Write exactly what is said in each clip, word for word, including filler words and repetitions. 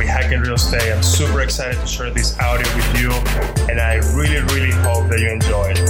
with Hacking Real Estate. I'm super excited to share this audio with you, and I really, really hope that you enjoy it.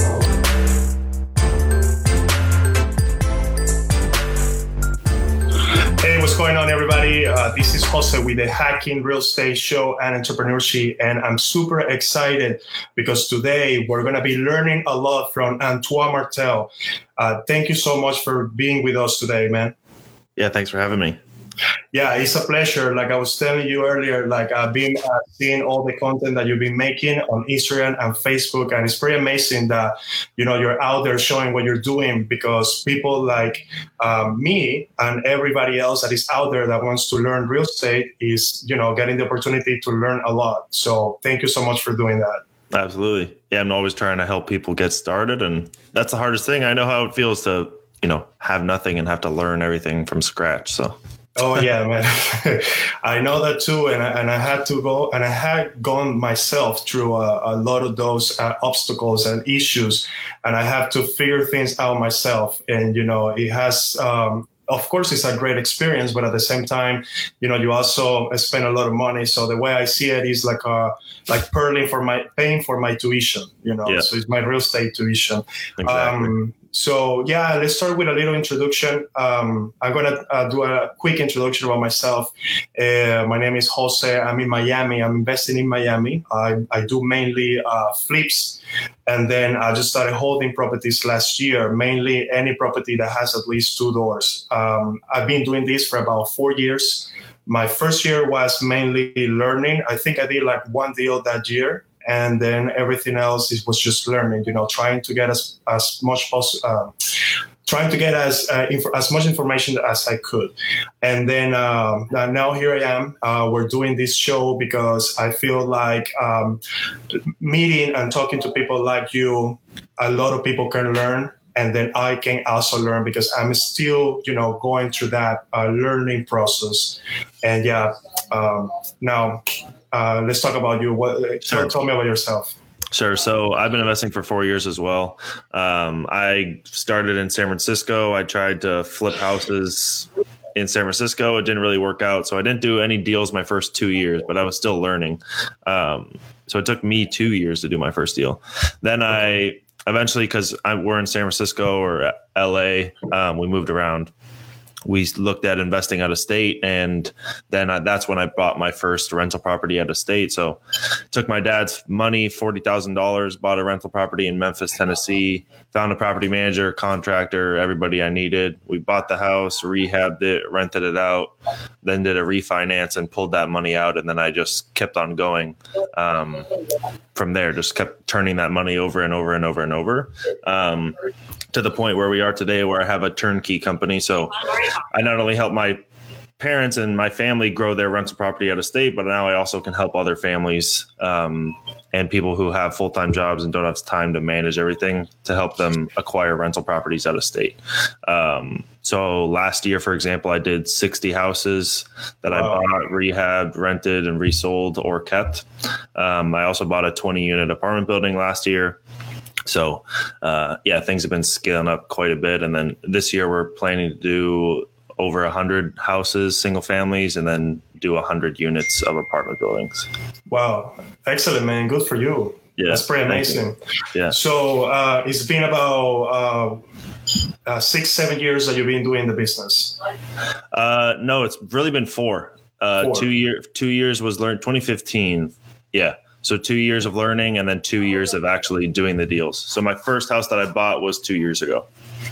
Hey, what's going on, everybody? Uh, this is Jose with the Hacking Real Estate Show and Entrepreneurship, and I'm super excited because today we're going to be learning a lot from Antoine Martel. Uh, thank you so much for being with us today, man. Yeah, thanks for having me. Yeah, it's a pleasure. Like I was telling you earlier, like I've been uh, seeing all the content that you've been making on Instagram and Facebook, and it's pretty amazing that, you know, you're out there showing what you're doing, because people like um, me and everybody else that is out there that wants to learn real estate is, you know, getting the opportunity to learn a lot. So thank you so much for doing that. Absolutely. Yeah, I'm always trying to help people get started, and that's the hardest thing. I know how it feels to, you know, have nothing and have to learn everything from scratch. So. Oh yeah, man. I know that too, and I, and I had to go, and I had gone myself through a, a lot of those uh, obstacles and issues, and I have to figure things out myself. And you know, it has, um, of course, it's a great experience, but at the same time, you know, you also spend a lot of money. So the way I see it is like a like paying for my paying for my tuition. You know, yeah. So it's my real estate tuition. Exactly. Um, So yeah, let's start with a little introduction. Um, I'm gonna uh, do a quick introduction about myself. Uh, my name is Jose. I'm in Miami. I'm investing in Miami. I, I do mainly uh, flips, and then I just started holding properties last year, mainly any property that has at least two doors. Um, I've been doing this for about four years. My first year was mainly learning. I think I did like one deal that year. And then everything else is, was just learning, you know, trying to get as, as much possible, uh, trying to get as uh, inf- as much information as I could. And then uh, now here I am. Uh, we're doing this show because I feel like um, meeting and talking to people like you, a lot of people can learn. And then I can also learn, because I'm still, you know, going through that uh, learning process. And yeah, um, now uh, let's talk about you. What, sure. Tell me about yourself. Sure. So I've been investing for four years as well. Um, I started in San Francisco. I tried to flip houses in San Francisco. It didn't really work out. So I didn't do any deals my first two years, but I was still learning. Um, so it took me two years to do my first deal. Then I... Eventually, because we're in San Francisco or L A, um, we moved around. We looked at investing out of state, and then I, that's when I bought my first rental property out of state. So took my dad's money, forty thousand dollars, bought a rental property in Memphis, Tennessee, found a property manager, contractor, everybody I needed. We bought the house, rehabbed it, rented it out, then did a refinance and pulled that money out. And then I just kept on going um, from there, just kept turning that money over and over and over and over. Um, to the point where we are today, where I have a turnkey company. So I not only help my parents and my family grow their rental property out of state, but now I also can help other families um, and people who have full-time jobs and don't have time to manage everything to help them acquire rental properties out of state. Um, so last year, for example, I did sixty houses that wow. I bought, rehabbed, rented, and resold or kept. Um, I also bought a twenty unit apartment building last year. So, uh, yeah, things have been scaling up quite a bit. And then this year we're planning to do over one hundred houses, single families, and then do one hundred units of apartment buildings. Wow. Excellent, man. Good for you. Yeah, that's pretty amazing. Yeah. So uh, it's been about uh, uh, six, seven years that you've been doing the business. Uh, no, it's really been four. Uh, four. Two year, two years was learned twenty fifteen. Yeah. So two years of learning and then two years of actually doing the deals. So my first house that I bought was two years ago.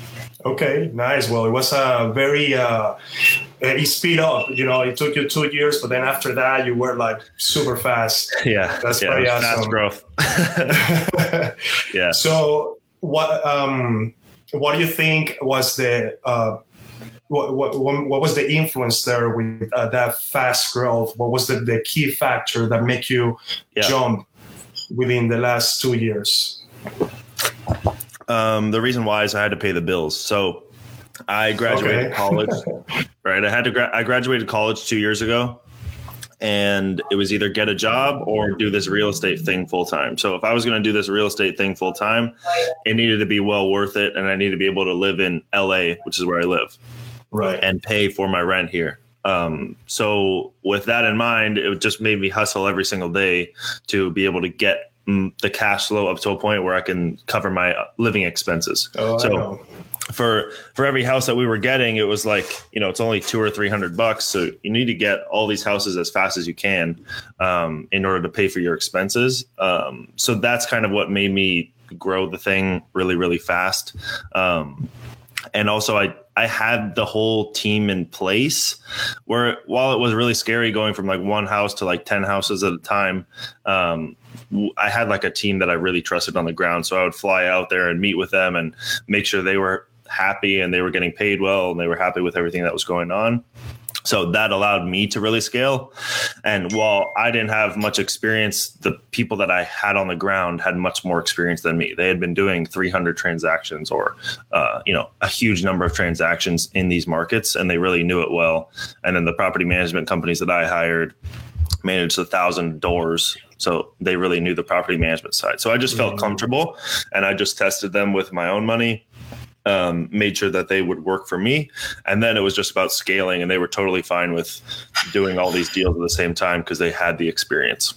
Okay, nice. Well, it was a very, uh, it speed up, you know, it took you two years, but then after that you were like super fast. Yeah. That's yeah, pretty awesome. Fast growth. Yeah. So what, um, what do you think was the, uh, What, what what was the influence there with uh, that fast growth? What was the, the key factor that made you yeah. jump within the last two years? Um, the reason why is I had to pay the bills. So I graduated okay. college, right? I had to. Gra- I graduated college two years ago, and it was either get a job or do this real estate thing full time. So if I was going to do this real estate thing full time, it needed to be well worth it, and I needed to be able to live in L A, which is where I live. Right. And pay for my rent here. Um, so with that in mind, it just made me hustle every single day to be able to get mm, the cash flow up to a point where I can cover my living expenses. Oh, so I know. for for every house that we were getting, it was like, you know, it's only two or three hundred bucks. So you need to get all these houses as fast as you can um, in order to pay for your expenses. Um, so that's kind of what made me grow the thing really, really fast. Um, and also I, I had the whole team in place where while it was really scary going from like one house to like ten houses at a time, um, I had like a team that I really trusted on the ground. So I would fly out there and meet with them and make sure they were happy and they were getting paid well and they were happy with everything that was going on. So that allowed me to really scale. And while I didn't have much experience, the people that I had on the ground had much more experience than me. They had been doing three hundred transactions or, uh, you know, a huge number of transactions in these markets, and they really knew it well. And then the property management companies that I hired managed a thousand doors. So they really knew the property management side. So I just felt comfortable, and I just tested them with my own money. Um, made sure that they would work for me. And then it was just about scaling, and they were totally fine with doing all these deals at the same time because they had the experience.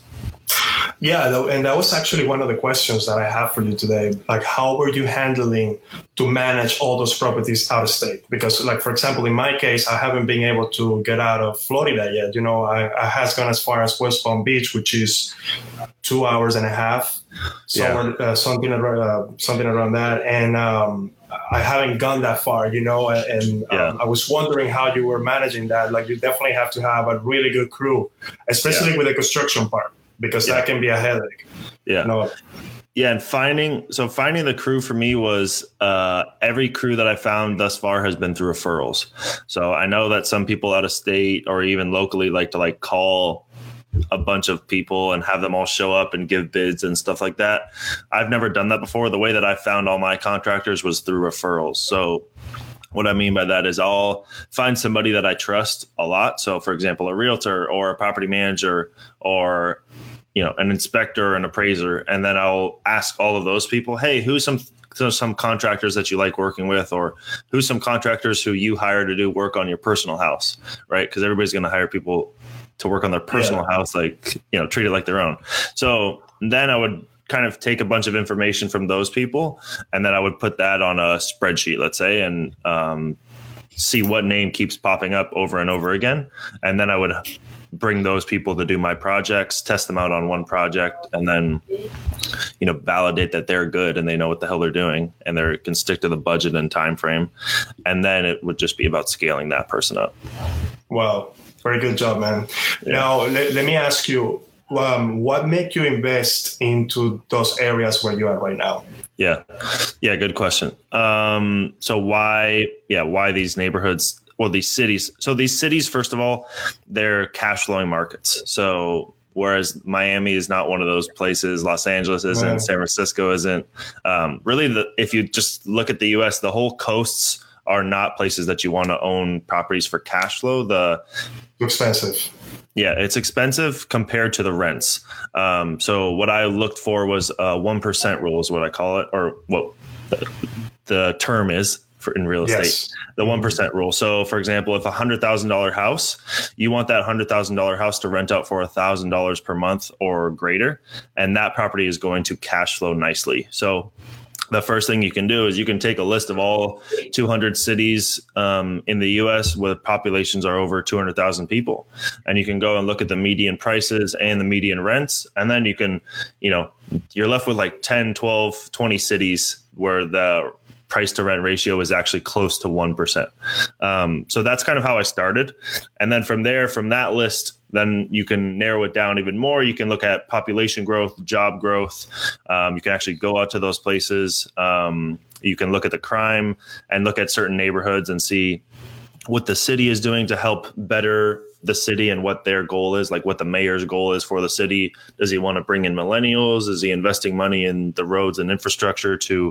Yeah, and that was actually one of the questions that I have for you today. Like, how were you handling to manage all those properties out of state? Because, like, for example, in my case, I haven't been able to get out of Florida yet. You know, I, I has gone as far as West Palm Beach, which is two hours and a half, somewhere, yeah. uh, something, uh, something around that. And um, I haven't gone that far, you know, and yeah. um, I was wondering how you were managing that. Like, you definitely have to have a really good crew, especially yeah. with the construction part, because yeah. that can be a headache. Yeah. You know? Yeah. And finding, so finding the crew for me was uh, every crew that I found thus far has been through referrals. So I know that some people out of state or even locally like to like call a bunch of people and have them all show up and give bids and stuff like that. I've never done that before. The way that I found all my contractors was through referrals. So what I mean by that is I'll find somebody that I trust a lot. So for example, a realtor or a property manager or, you know, an inspector, an appraiser, and then I'll ask all of those people, hey, who's some So some contractors that you like working with, or who's some contractors who you hire to do work on your personal house, right? Because everybody's going to hire people to work on their personal yeah. house, like, you know, treat it like their own. So then I would kind of take a bunch of information from those people, and then I would put that on a spreadsheet, let's say, and um, see what name keeps popping up over and over again. And then I would bring those people to do my projects, test them out on one project, and then, you know, validate that they're good and they know what the hell they're doing and they can stick to the budget and time frame. And then it would just be about scaling that person up. Wow. Very good job, man. Yeah. Now, let, let me ask you, um, what made you invest into those areas where you are right now? Yeah. Yeah. Good question. Um, so why, yeah, why these neighborhoods? Well, these cities. So these cities, first of all, they're cash flowing markets. So whereas Miami is not one of those places, Los Angeles isn't, right. San Francisco isn't. Um, really, the, if you just look at the U S, the whole coasts are not places that you want to own properties for cash flow. The expensive. Yeah, it's expensive compared to the rents. Um, so what I looked for was a one percent rule is what I call it, or what the, the term is. For in real estate, yes. The one percent rule. So for example, if a hundred thousand dollar house, you want that hundred thousand dollar house to rent out for a thousand dollars per month or greater. And that property is going to cash flow nicely. So the first thing you can do is you can take a list of all two hundred cities um, in the U S where populations are over two hundred thousand people. And you can go and look at the median prices and the median rents. And then you can, you know, you're left with like ten, twelve, twenty cities where the price to rent ratio is actually close to one percent. Um, so that's kind of how I started. And then from there, from that list, then you can narrow it down even more. You can look at population growth, job growth. Um, you can actually go out to those places. Um, you can look at the crime and look at certain neighborhoods and see what the city is doing to help better the city and what their goal is, like what the mayor's goal is for the city. Does he want to bring in millennials? Is he investing money in the roads and infrastructure to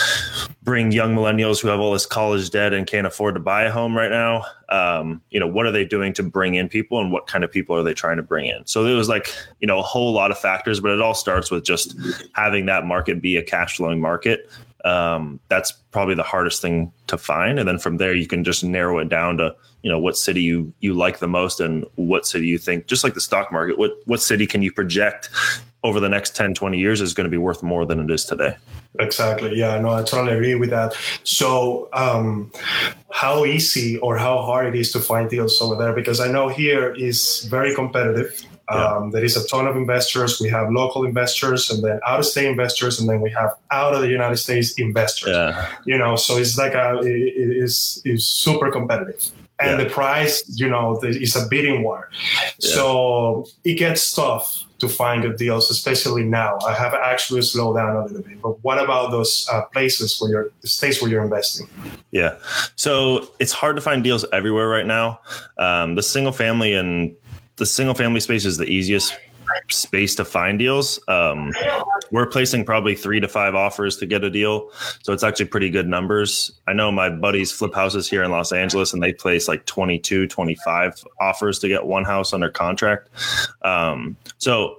bring young millennials who have all this college debt and can't afford to buy a home right now? Um, you know, what are they doing to bring in people, and what kind of people are they trying to bring in? So it was like, you know, a whole lot of factors, but it all starts with just having that market be a cash flowing market. Um, that's probably the hardest thing to find. And then from there, you can just narrow it down to, you know, what city you, you like the most and what city you think, just like the stock market, what, what city can you project over the next ten, twenty years is going to be worth more than it is today. Exactly. Yeah, no, I totally agree with that. So um, how easy or how hard it is to find deals over there? Because I know here is very competitive. Yeah. Um, there is a ton of investors. We have local investors and then out-of-state investors, and then we have out of the United States investors. Yeah. You know, so it's like a, it is is super competitive. And yeah. the price, you know, is a bidding war. Yeah. So it gets tough to find good deals, especially now. I have actually slowed down a little bit. But what about those uh, places where you're, the states where you're investing? Yeah. So it's hard to find deals everywhere right now. Um, the single family and the single family space is the easiest space to find deals. Um, we're placing probably three to five offers to get a deal. So it's actually pretty good numbers. I know my buddies flip houses here in Los Angeles and they place like twenty-two, twenty-five offers to get one house under contract. Um, so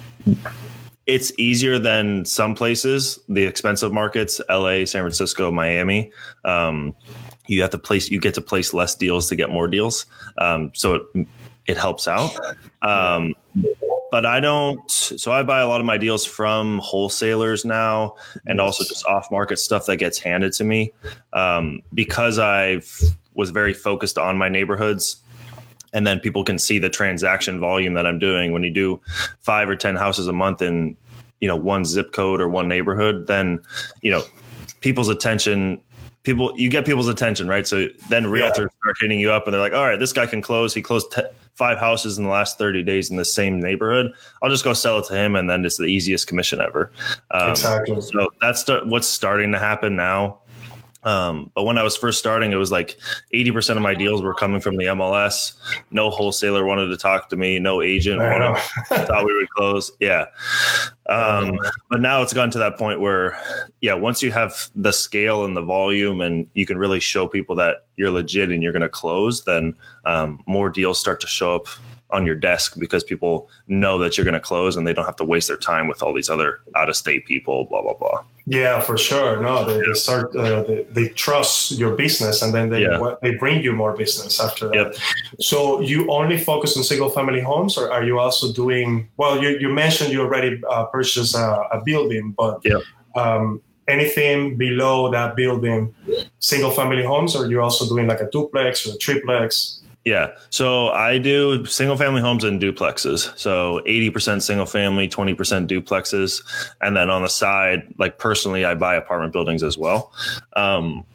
it's easier than some places, the expensive markets, L A, San Francisco, Miami. Um, you have to place, you get to place less deals to get more deals. Um, so it, it helps out. Um, But I don't, so I buy a lot of my deals from wholesalers now and also just off market stuff that gets handed to me. Um, because I was very focused on my neighborhoods, and then people can see the transaction volume that I'm doing. When you do five or ten houses a month in, you know, one zip code or one neighborhood, then, you know, people's attention People, you get people's attention, right? So then realtors yeah. start hitting you up and they're like, all right, this guy can close. He closed t- five houses in the last thirty days in the same neighborhood. I'll just go sell it to him. And then it's the easiest commission ever. Um, exactly. So that's st- what's starting to happen now. Um, but when I was first starting, it was like eighty percent of my deals were coming from the M L S. No wholesaler wanted to talk to me. No agent wanted, thought we would close. Yeah. Um, but now it's gotten to that point where, yeah, once you have the scale and the volume and you can really show people that you're legit and you're going to close, then um, more deals start to show up on your desk because people know that you're going to close and they don't have to waste their time with all these other out-of-state people, blah, blah, blah. Yeah, for sure. No, they, they start, uh, they, they trust your business and then they yeah. they bring you more business after that. Yep. So you only focus on single family homes, or are you also doing, well, you, you mentioned you already uh, purchased a, a building, but yep. um, anything below that building, single family homes, or you're also doing like a duplex or a triplex? Yeah. So I do single family homes and duplexes. So eighty percent single family, twenty percent duplexes. And then on the side, like personally, I buy apartment buildings as well. Um,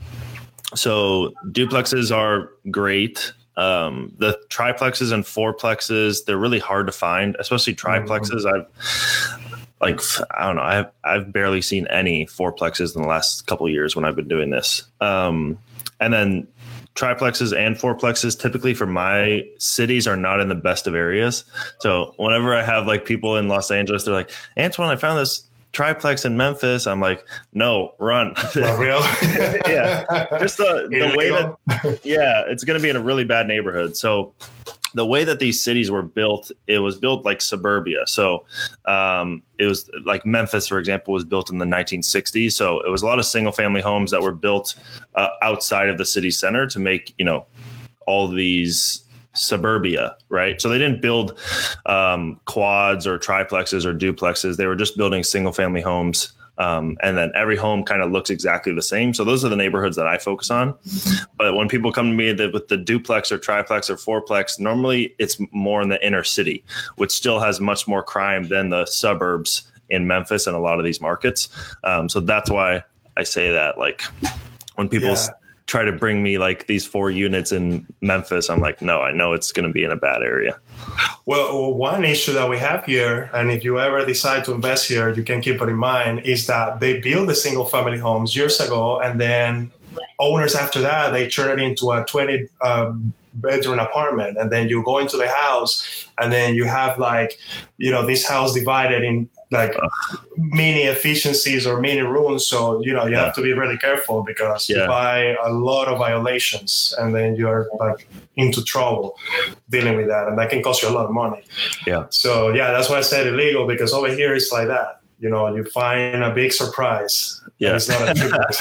so duplexes are great. Um, the triplexes and fourplexes, they're really hard to find, especially triplexes. Mm-hmm. I've like, I don't know, I've, I've barely seen any fourplexes in the last couple of years when I've been doing this. Um, and then triplexes and fourplexes typically for my cities are not in the best of areas. So whenever I have like people in Los Angeles, they're like, Antoine, I found this triplex in Memphis. I'm like, no, run. Not real. Yeah. Just the, the way that, yeah, it's going to be in a really bad neighborhood. So the way that these cities were built, it was built like suburbia. So um, it was like Memphis, for example, was built in the nineteen sixties. So it was a lot of single family homes that were built uh, outside of the city center to make, you know, all these suburbia, right? So they didn't build um, quads or triplexes or duplexes. They were just building single family homes. Um, and then every home kind of looks exactly the same. So those are the neighborhoods that I focus on. But when people come to me with the duplex or triplex or fourplex, normally it's more in the inner city, which still has much more crime than the suburbs in Memphis and a lot of these markets. Um, so that's why I say that, like, when people yeah. try to bring me like these four units in Memphis, I'm like, no, I know it's going to be in a bad area. Well, one issue that we have here, and if you ever decide to invest here, you can keep it in mind, is that they built the single family homes years ago, and then owners after that, they turn it into a twenty um, bedroom apartment. And then you go into the house and then you have like, you know, this house divided in like mini efficiencies or mini rooms. So, you know, you yeah. have to be really careful because yeah. you buy a lot of violations and then you're like into trouble dealing with that. And that can cost you a lot of money. Yeah. So, yeah, that's why I said illegal, because over here it's like that. you know, you find a big surprise. Yeah. It's not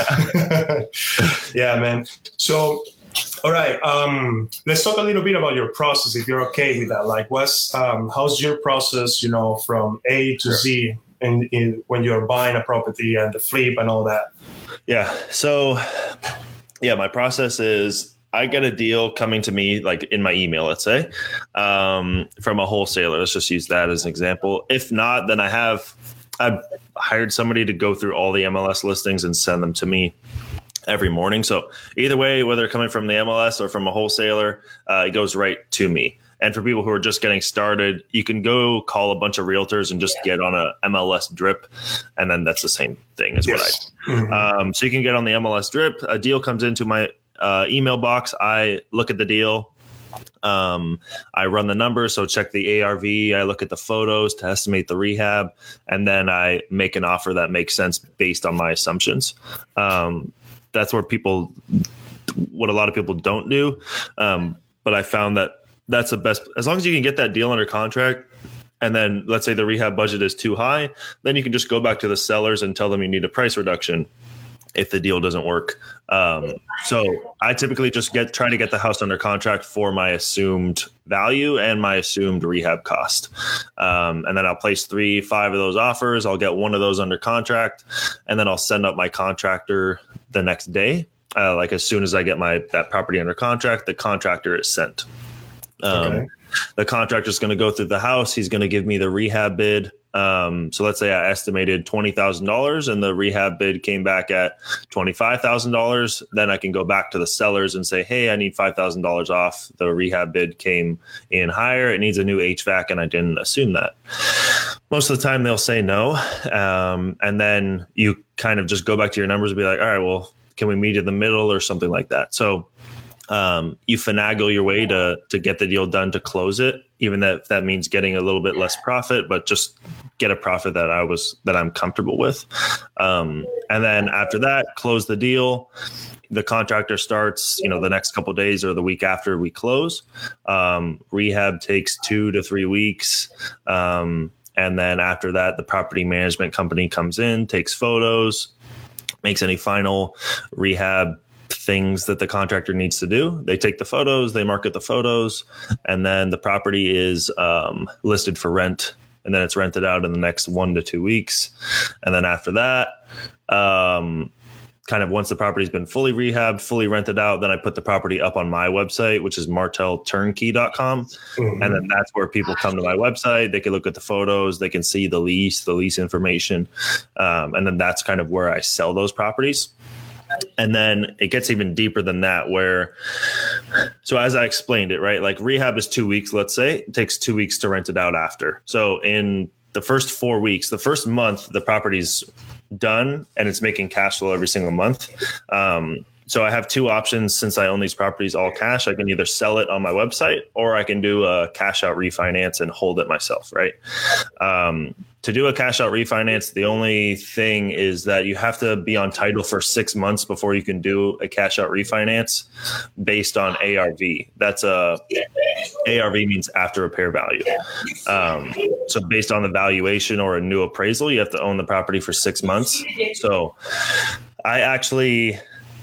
a Yeah, man. So, all right. Um, let's talk a little bit about your process, if you're okay with that. Like, what's um, how's your process, you know, from A to sure. Z in, in when you're buying a property and the flip and all that? Yeah. So, yeah, my process is I get a deal coming to me, like in my email, let's say, um, from a wholesaler. Let's just use that as an example. If not, then I have I've hired somebody to go through all the M L S listings and send them to me every morning. So either way, whether coming from the M L S or from a wholesaler, uh, it goes right to me. And for people who are just getting started, you can go call a bunch of realtors and just get on a M L S drip. And then that's the same thing as yes. what I do. Mm-hmm. Um, so you can get on the M L S drip. A deal comes into my uh, email box. I look at the deal. Um, I run the numbers. So check the A R V. I look at the photos to estimate the rehab. And then I make an offer that makes sense based on my assumptions. Um, that's where people, what a lot of people don't do. Um, but I found that that's the best. As long as you can get that deal under contract, and then let's say the rehab budget is too high, then you can just go back to the sellers and tell them you need a price reduction if the deal doesn't work. Um, so I typically just get try to get the house under contract for my assumed value and my assumed rehab cost. Um, and then I'll place three, five of those offers. I'll get one of those under contract, and then I'll send up my contractor the next day. Uh, like as soon as I get my that property under contract, the contractor is sent. Um, okay. The contractor is going to go through the house. He's going to give me the rehab bid. Um, so let's say I estimated twenty thousand dollars and the rehab bid came back at twenty-five thousand dollars. Then I can go back to the sellers and say, hey, I need five thousand dollars off. The rehab bid came in higher. It needs a new H V A C, and I didn't assume that. Most of the time they'll say no. Um, and then you kind of just go back to your numbers and be like, all right, well, can we meet in the middle or something like that? So Um, you finagle your way to to get the deal done to close it, even that that means getting a little bit less profit, but just get a profit that I was that I'm comfortable with. Um, and then after that, close the deal. The contractor starts, you know, the next couple of days or the week after we close. Um, rehab takes two to three weeks. Um, and then after that, the property management company comes in, takes photos, makes any final rehab things that the contractor needs to do. They take the photos, they market the photos, and then the property is um, listed for rent, and then it's rented out in the next one to two weeks. And then after that, um, kind of once the property's been fully rehabbed, fully rented out, then I put the property up on my website, which is martel turnkey dot com. Mm-hmm. And then that's where people come to my website. They can look at the photos, they can see the lease, the lease information. Um, and then that's kind of where I sell those properties. And then it gets even deeper than that, where, so as I explained it, right, like rehab is two weeks, let's say, it takes two weeks to rent it out after. So in the first four weeks, the first month, the property's done and it's making cash flow every single month. Um, so I have two options. Since I own these properties all cash, I can either sell it on my website or I can do a cash out refinance and hold it myself, right? Um, To do a cash out refinance, the only thing is that you have to be on title for six months before you can do a cash out refinance based on A R V. That's a A R V means after repair value. Um, so based on the valuation or a new appraisal, you have to own the property for six months. So I actually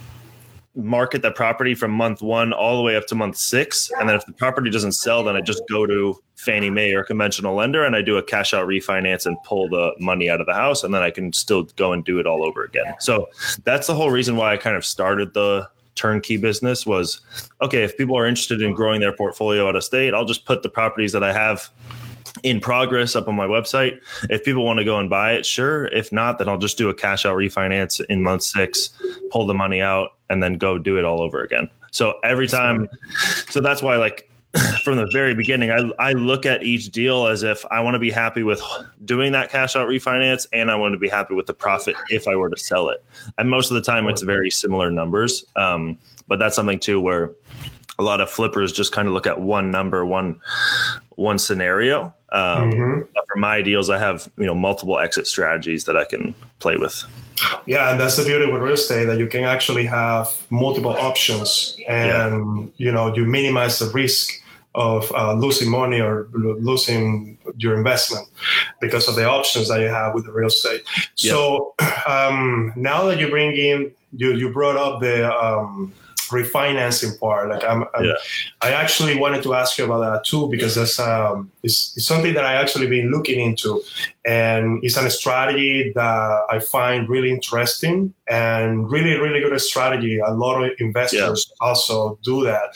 market the property from month one all the way up to month six. And then if the property doesn't sell, then I just go to Fannie Mae or conventional lender and I do a cash out refinance and pull the money out of the house. And then I can still go and do it all over again. So that's the whole reason why I kind of started the turnkey business was, okay, if people are interested in growing their portfolio out of state, I'll just put the properties that I have in progress up on my website. If people want to go and buy it, sure. If not, then I'll just do a cash out refinance in month six, pull the money out, and then go do it all over again. So every time, so that's why, like, from the very beginning, I, I look at each deal as if I want to be happy with doing that cash out refinance and I want to be happy with the profit if I were to sell it. And most of the time it's very similar numbers. Um, but that's something too where a lot of flippers just kind of look at one number, one one scenario. Um, mm-hmm. But for my deals, I have, you know, multiple exit strategies that I can play with. Yeah, and that's the beauty with real estate, that you can actually have multiple options and, yeah. you know, you minimize the risk of uh, losing money or lo- losing your investment because of the options that you have with the real estate. Yeah. So um, now that you bring in, you you brought up the um, refinancing part. Like I'm, I'm Yeah. I actually wanted to ask you about that too, because that's um, it's, it's something that I actually been looking into, and it's a strategy that I find really interesting and really, really good strategy. A lot of investors yeah. also do that.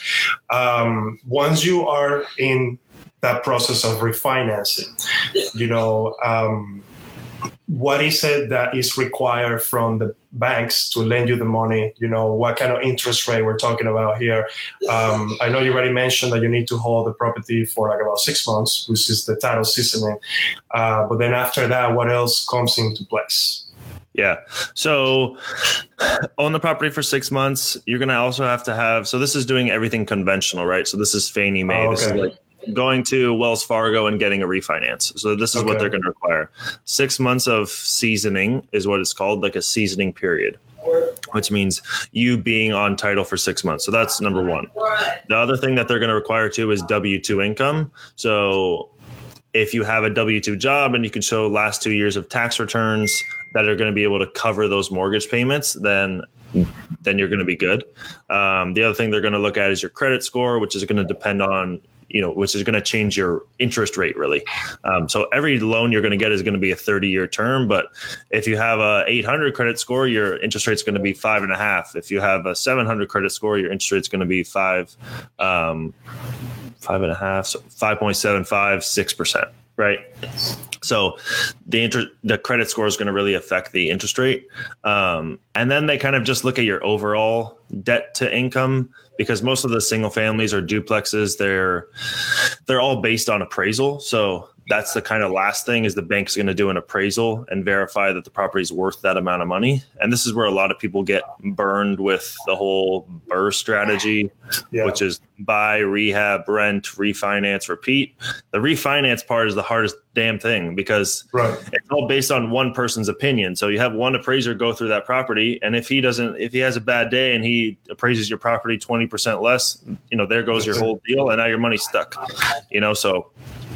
Um, once you are in that process of refinancing, you know, um, what is it that is required from the banks to lend you the money? You know, what kind of interest rate we're talking about here? Um, I know you already mentioned that you need to hold the property for like about six months, which is the title seasoning. Uh, but then after that, what else comes into place? Yeah. So own the property for six months. You're going to also have to have, so this is doing everything conventional, right? So this is Fannie Mae. Oh, okay. This is like going to Wells Fargo and getting a refinance. So this is okay. what they're going to require. Six months of seasoning is what it's called, like a seasoning period, which means you being on title for six months. So that's number one. The other thing that they're going to require too is W two income. So if you have a W two job and you can show last two years of tax returns that are going to be able to cover those mortgage payments, then then you're going to be good. Um, the other thing they're going to look at is your credit score, which is going to depend on, you know, which is going to change your interest rate really. Um, so every loan you're going to get is going to be a thirty year term. But if you have a eight hundred credit score, your interest rate is going to be five and a half. If you have a seven hundred credit score, your interest rate is going to be five, um, five and a half, so five point seven five, six percent. Right. So the inter- the credit score is going to really affect the interest rate. Um, and then they kind of just look at your overall debt to income, because most of the single families or duplexes, they're they're all based on appraisal. So that's the kind of last thing is the bank's going to do an appraisal and verify that the property is worth that amount of money. And this is where a lot of people get burned with the whole B R R R R strategy, yeah. which is buy, rehab, rent, refinance, repeat. The refinance part is the hardest damn thing because right. it's all based on one person's opinion. So you have one appraiser go through that property, and if he doesn't, if he has a bad day and he appraises your property twenty percent less, you know, there goes your whole deal, and now your money's stuck. You know, so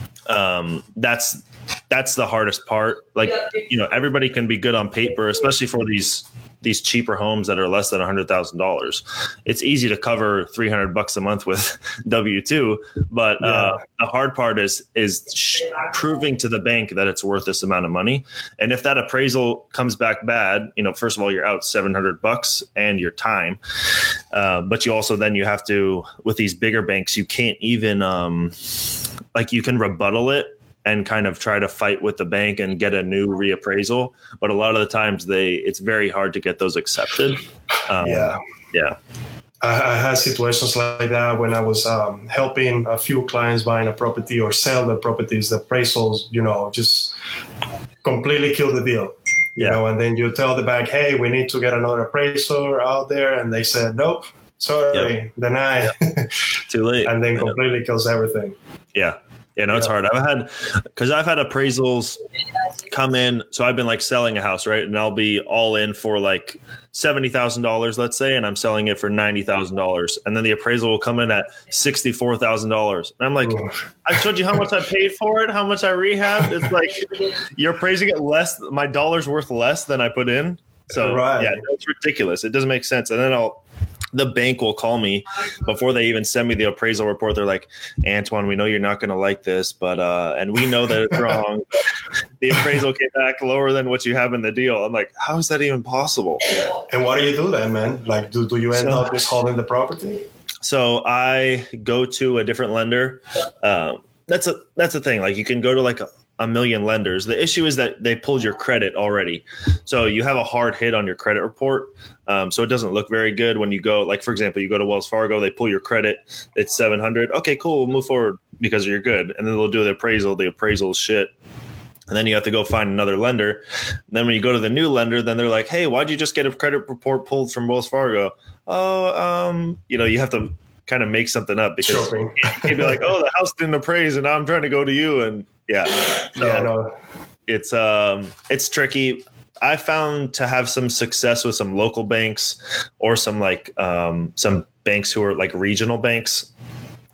um, that's that's the hardest part. Like, you know, everybody can be good on paper, especially for these these cheaper homes that are less than a hundred thousand dollars. It's easy to cover three hundred bucks a month with W two, but yeah. uh, the hard part is is sh- proving to the bank that it's worth this amount of money. And if that appraisal comes back bad, you know, first of all, you're out seven hundred bucks and your time. Uh, but you also then you have to, with these bigger banks, you can't even um, like you can rebuttal it and kind of try to fight with the bank and get a new reappraisal. But a lot of the times they, it's very hard to get those accepted. Um, yeah. Yeah. I, I had situations like that when I was um, helping a few clients buying a property or sell the properties. The appraisals, you know, just completely kill the deal. You yeah. know, and then you tell the bank, hey, we need to get another appraiser out there. And they said, nope, sorry, yep. deny. Yep. Too late. And then completely yep. kills everything. Yeah. Yeah, no, it's hard. I've had, because I've had appraisals come in. So I've been like selling a house, right? And I'll be all in for like seventy thousand dollars, let's say, and I'm selling it for ninety thousand dollars. And then the appraisal will come in at sixty-four thousand dollars. And I'm like, Oof. I showed you how much I paid for it, how much I rehabbed. It's like, you're appraising it less, my dollar's worth less than I put in. So right. yeah, it's ridiculous. It doesn't make sense. And then I'll, the bank will call me before they even send me the appraisal report. They're like, Antoine, we know you're not going to like this, but, uh, and we know that it's wrong. The appraisal came back lower than what you have in the deal. I'm like, how is that even possible? And what do you do then, man? Like, do, do you end so, up just holding the property? So I go to a different lender. Um, that's a, that's the thing. Like you can go to like a, a million lenders. The issue is that they pulled your credit already. So you have a hard hit on your credit report. Um, so it doesn't look very good when you go, like, for example, you go to Wells Fargo, they pull your credit, it's seven hundred. Okay, cool. We'll move forward because you're good. And then they'll do the appraisal. The appraisal is shit. And then you have to go find another lender. And then when you go to the new lender, then they're like, hey, why'd you just get a credit report pulled from Wells Fargo? Oh, um, you know, you have to kind of make something up because you'd be like, oh, the house didn't appraise and now I'm trying to go to you. And yeah, so yeah, no. it's, um, it's tricky. I found to have some success with some local banks or some like, um, some banks who are like regional banks.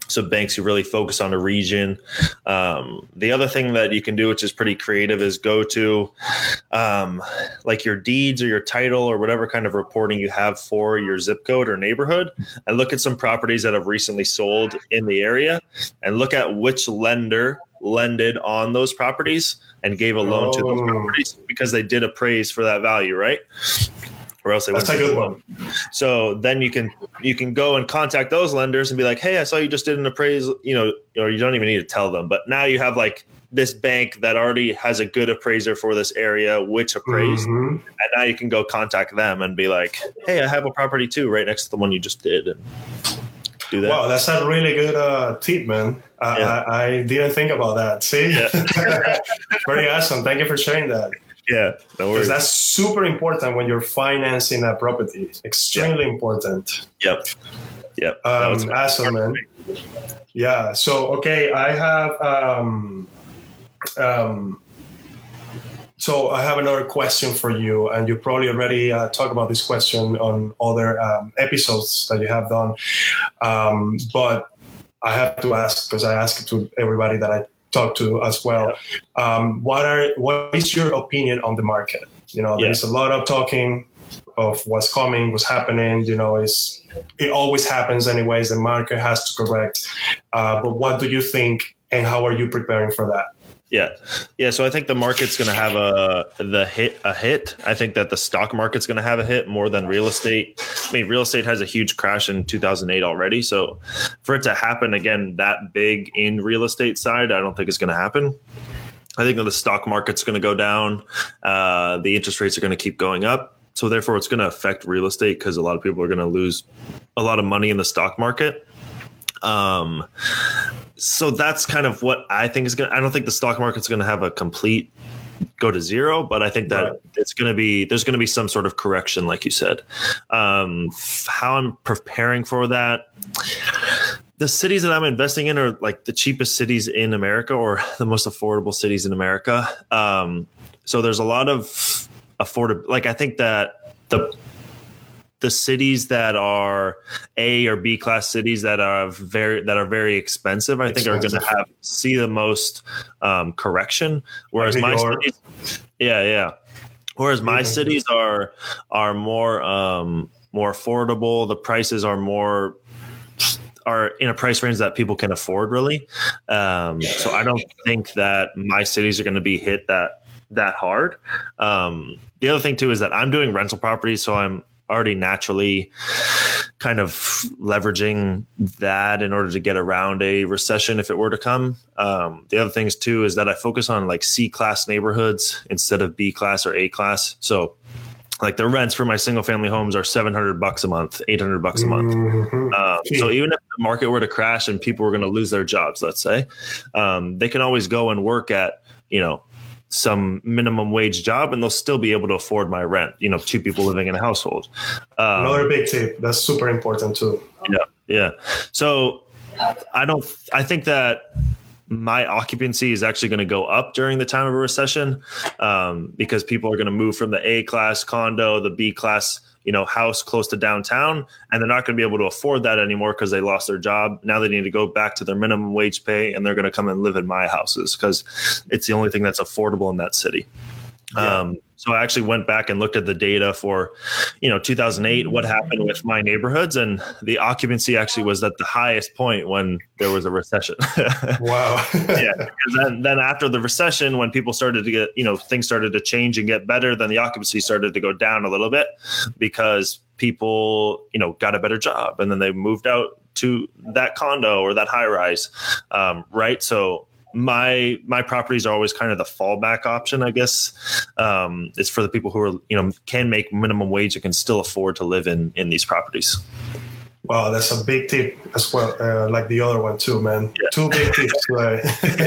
So banks who really focus on a region. Um, the other thing that you can do, which is pretty creative, is go to um, like your deeds or your title or whatever kind of reporting you have for your zip code or neighborhood, and look at some properties that have recently sold in the area and look at which lender lended on those properties and gave a loan oh. to those properties because they did appraise for that value, right? Or else they That's a good one. So then you can you can go and contact those lenders and be like, hey, I saw you just did an appraisal, you know, or you don't even need to tell them. But now you have like this bank that already has a good appraiser for this area, which appraised. Mm-hmm. And now you can go contact them and be like, hey, I have a property too right next to the one you just did. And do that. Wow, that's a really good uh, tip, man. Uh, yeah. I, I didn't think about that. See? Yeah. Very awesome. Thank you for sharing that. Yeah, no worries. That's super important when you're financing a property. Extremely yeah. important. Yep. Yep. Um, awesome, man. Yeah. So, okay, I have um, um, so I have another question for you, and you probably already uh, talked about this question on other um, episodes that you have done. Um, but I have to ask, because I ask it to everybody that I talk to as well. Yeah. Um, what are what is your opinion on the market? You know, there's yeah. a lot of talking of what's coming, what's happening. You know, it's it always happens anyways. The market has to correct. Uh, but what do you think, and how are you preparing for that? Yeah. Yeah. So I think the market's going to have a, the hit, a hit. I think that the stock market's going to have a hit more than real estate. I mean, real estate has a huge crash in two thousand eight already. So for it to happen again, that big in real estate side, I don't think it's going to happen. I think that the stock market's going to go down. Uh, the interest rates are going to keep going up. So therefore it's going to affect real estate because a lot of people are going to lose a lot of money in the stock market. Um, so that's kind of what I think is going to, I don't think the stock market's going to have a complete go to zero, but I think that right. it's going to be, there's going to be some sort of correction, like you said. Um, how I'm preparing for that. The cities that I'm investing in are like the cheapest cities in America or the most affordable cities in America. Um, so there's a lot of affordable, like I think that the, the cities that are A or B class cities that are very that are very expensive, I expensive. think are going to have see the most um, correction. Whereas my cities, yeah, yeah. Whereas my mm-hmm. cities are are more um, more affordable. The prices are more are in a price range that people can afford, really. Um, so I don't think that my cities are going to be hit that that hard. Um, the other thing too is that I'm doing rental properties, so I'm already naturally kind of leveraging that in order to get around a recession if it were to come. Um, the other things too is that I focus on like C class neighborhoods instead of B class or A class. So like the rents for my single family homes are seven hundred bucks a month, eight hundred bucks a month. Mm-hmm. Um, so even if the market were to crash and people were going to lose their jobs, let's say, um, they can always go and work at, you know, some minimum wage job and they'll still be able to afford my rent, you know, two people living in a household. Um, Another big tip. That's super important too. Yeah. Yeah. So I don't, I think that my occupancy is actually going to go up during the time of a recession um, because people are going to move from the A class condo, the B class, you know, house close to downtown, and they're not going to be able to afford that anymore because they lost their job. Now they need to go back to their minimum wage pay, and they're going to come and live in my houses because it's the only thing that's affordable in that city. Yeah. Um, so I actually went back and looked at the data for, you know, two thousand eight, what happened with my neighborhoods, and the occupancy actually was at the highest point when there was a recession. Wow. Yeah. Because then, then after the recession, when people started to get, you know, things started to change and get better, then the occupancy started to go down a little bit because people, you know, got a better job and then they moved out to that condo or that high rise. Um, right. So my my properties are always kind of the fallback option, I guess. Um, it's for the people who are, you know, can make minimum wage and can still afford to live in in these properties. Wow, that's a big tip as well, uh, like the other one too, man. Yeah. Two big tips. Right?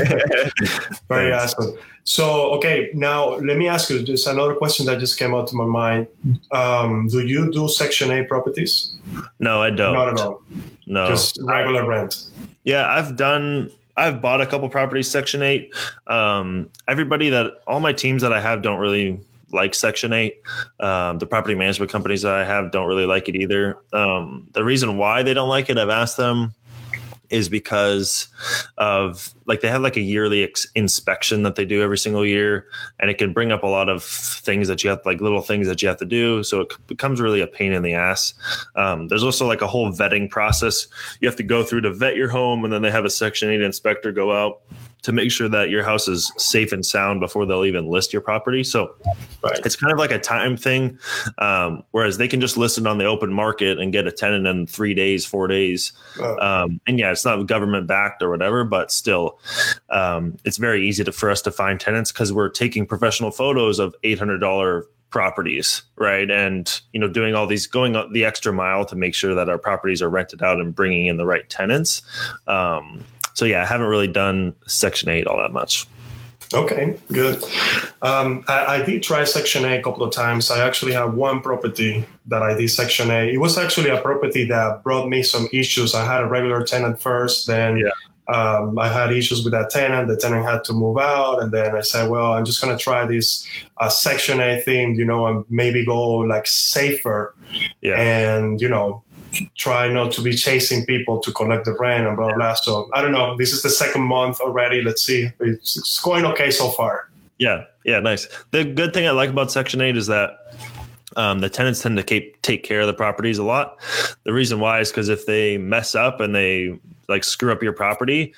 Very Thanks. Awesome. So, okay, now let me ask you, just another question that just came out to my mind. Um, do you do Section eight properties? No, I don't. Not at all. No. Just regular rent. Yeah, I've done... I've bought a couple properties Section eight. Um, everybody that all my teams that I have don't really like Section eight. Um, the property management companies that I have don't really like it either. Um, the reason why they don't like it, I've asked them, is because of like they have like a yearly ex- inspection that they do every single year, and it can bring up a lot of things that you have, like little things that you have to do. So it becomes really a pain in the ass. Um, there's also like a whole vetting process you have to go through to vet your home, and then they have a Section eight inspector go out to make sure that your house is safe and sound before they'll even list your property. So right. It's kind of like a time thing. Um, whereas they can just list it on the open market and get a tenant in three days, four days. Oh. Um, and yeah, it's not government backed or whatever, but still um, it's very easy to, for us to find tenants because we're taking professional photos of eight hundred dollars properties, right? And, you know, doing all these, going the extra mile to make sure that our properties are rented out and bringing in the right tenants. Um, So yeah, I haven't really done Section eight all that much. Okay, good. Um, I, I did try Section eight a couple of times. I actually have one property that I did Section eight. It was actually a property that brought me some issues. I had a regular tenant first, then yeah. um, I had issues with that tenant. The tenant had to move out, and then I said, well, I'm just going to try this uh, Section eight thing, you know, and maybe go like safer yeah. and, you know, try not to be chasing people to collect the rent and blah, blah, blah. So I don't know. This is the second month already. Let's see. It's, it's going okay so far. Yeah. Yeah. Nice. The good thing I like about Section eight is that um, the tenants tend to keep, take care of the properties a lot. The reason why is because if they mess up and they like screw up your property,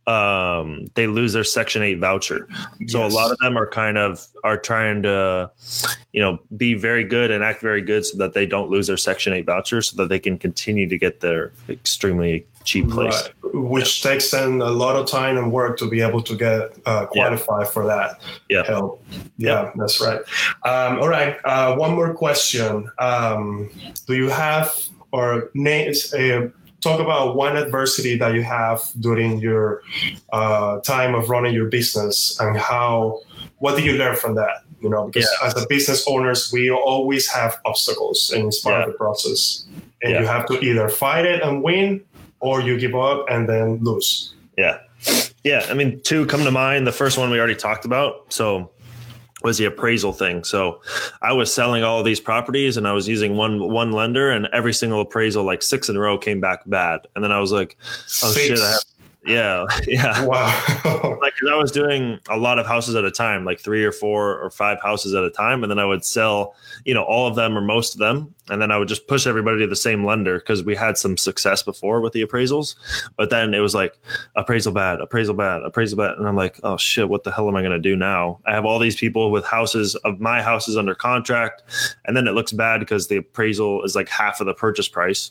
um, they lose their Section eight voucher. So yes. A lot of them are kind of are trying to, you know, be very good and act very good so that they don't lose their Section eight voucher so that they can continue to get their extremely cheap place. Right. Which yeah. takes them a lot of time and work to be able to get uh, qualified yeah. for that yeah. help. Yeah, yeah, that's right. Um, all right. Uh, one more question. Um, do you have or names uh, talk about one adversity that you have during your uh, time of running your business and how, what did you learn from that? You know, because yeah. as a business owners, we always have obstacles and it's part yeah. of the process. And yeah. you have to either fight it and win or you give up and then lose. Yeah. Yeah. I mean, two come to mind. The first one we already talked about. So was the appraisal thing. So I was selling all of these properties and I was using one one lender, and every single appraisal, like six in a row, came back bad. And then I was like, oh six. shit, I have Yeah. Yeah. Wow. Like, cause I was doing a lot of houses at a time, like three or four or five houses at a time. And then I would sell, you know, all of them or most of them. And then I would just push everybody to the same lender because we had some success before with the appraisals. But then it was like appraisal bad, appraisal bad, appraisal bad. And I'm like, oh shit, what the hell am I going to do now? I have all these people with houses of my houses under contract. And then it looks bad because the appraisal is like half of the purchase price.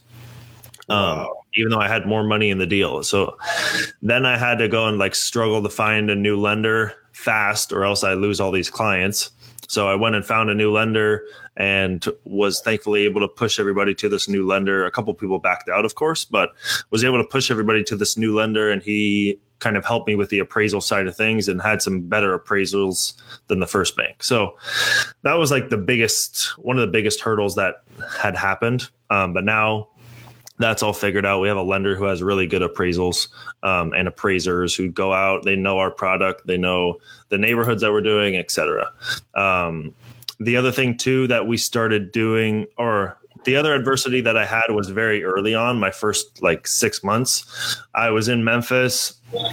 Um, wow. Even though I had more money in the deal. So then I had to go and like struggle to find a new lender fast or else I lose all these clients. So I went and found a new lender and was thankfully able to push everybody to this new lender. A couple people backed out, of course, but was able to push everybody to this new lender. And he kind of helped me with the appraisal side of things and had some better appraisals than the first bank. So that was like the biggest, one of the biggest hurdles that had happened. Um, but now that's all figured out. We have a lender who has really good appraisals um, and appraisers who go out. They know our product. They know the neighborhoods that we're doing, et cetera. Um, the other thing, too, that we started doing, or the other adversity that I had was very early on, my first like six months. I was in Memphis.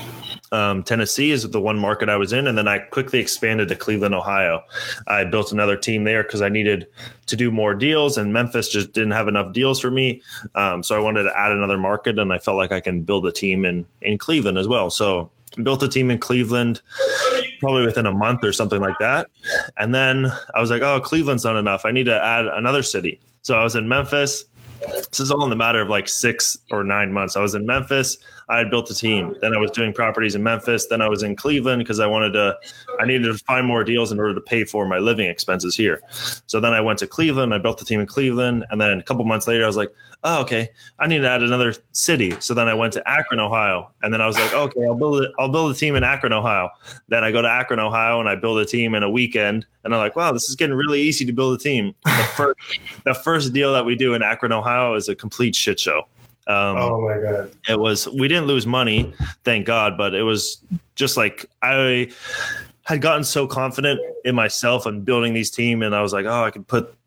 Um, Tennessee is the one market I was in. And then I quickly expanded to Cleveland, Ohio. I built another team there because I needed to do more deals and Memphis just didn't have enough deals for me. Um, so I wanted to add another market and I felt like I can build a team in, in Cleveland as well. So built a team in Cleveland probably within a month or something like that. And then I was like, oh, Cleveland's not enough. I need to add another city. So I was in Memphis. This is all in the matter of like six or nine months. I was in Memphis. I had built a team. Then I was doing properties in Memphis. Then I was in Cleveland because I wanted to, I needed to find more deals in order to pay for my living expenses here. So then I went to Cleveland. I built the team in Cleveland. And then a couple months later, I was like, oh, okay, I need to add another city. So then I went to Akron, Ohio. And then I was like, okay, I'll build it. I'll build a team in Akron, Ohio. Then I go to Akron, Ohio, and I build a team in a weekend. And I'm like, wow, this is getting really easy to build a team. The first, the first deal that we do in Akron, Ohio is a complete shit show. Um, oh my God. It was, we didn't lose money, thank God, but it was just like, I had gotten so confident in myself and building these team. And I was like, oh, I could put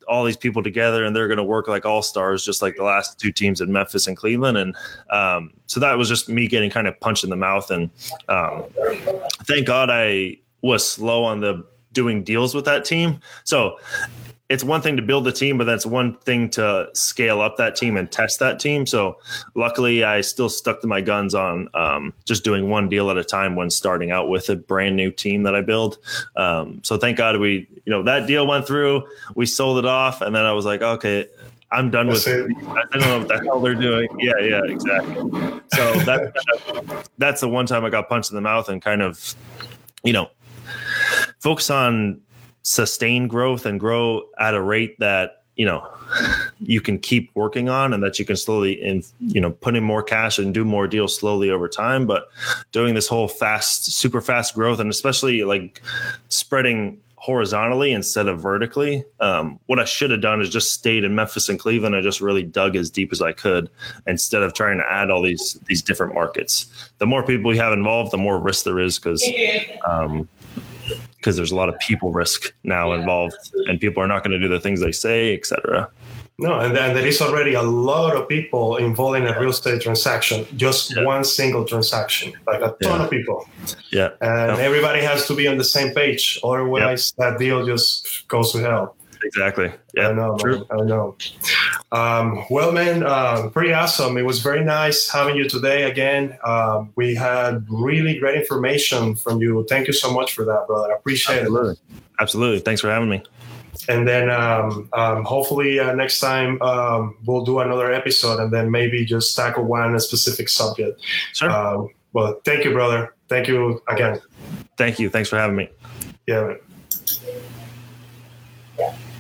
all these people together and they're going to work like all stars, just like the last two teams in Memphis and Cleveland. And um, so that was just me getting kind of punched in the mouth. And um, thank God I was slow on the doing deals with that team. So it's one thing to build the team, but that's one thing to scale up that team and test that team. So luckily I still stuck to my guns on um, just doing one deal at a time when starting out with a brand new team that I build. Um, so thank God we, you know, that deal went through, we sold it off. And then I was like, okay, I'm done with it. I don't know what the hell they're doing. Yeah, yeah, exactly. So that, that's the one time I got punched in the mouth and kind of, you know, focus on sustain growth and grow at a rate that, you know, you can keep working on and that you can slowly, in, you know, put in more cash and do more deals slowly over time. But doing this whole fast, super fast growth, and especially like spreading horizontally instead of vertically. Um, what I should have done is just stayed in Memphis and Cleveland. I just really dug as deep as I could instead of trying to add all these, these different markets. The more people we have involved, the more risk there is because, um, because there's a lot of people risk now involved and people are not going to do the things they say, et cetera. No, and then there is already a lot of people involved in a real estate transaction, just yeah. one single transaction, like a ton yeah. of people. Yeah. And yep. everybody has to be on the same page. Otherwise, yep. that deal just goes to hell. Exactly. Yeah, I know. True. Man. I know. Um, well, man, uh, pretty awesome. It was very nice having you today again. Um, we had really great information from you. Thank you so much for that, brother. I appreciate Absolutely. it. Absolutely. Thanks for having me. And then um, um, hopefully uh, next time um, we'll do another episode and then maybe just tackle one specific subject. Sure. Um, well, thank you, brother. Thank you again. Thank you. Thanks for having me. Yeah, man.